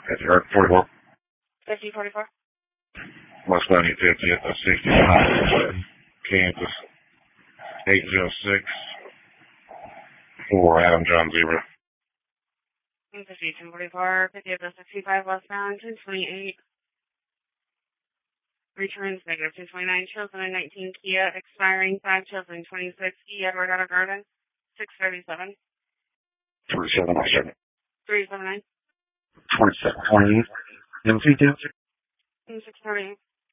That's your 44. 5044. West 9050 at 65. Kansas. 806. For Adam John Zebra. 5244, 50 of the 65 westbound, 228. Returns negative 229, chosen in 19 Kia, expiring 5, chosen 26 E, Edward Auto Garden, 637. 3707. 379. 2728. MC 648.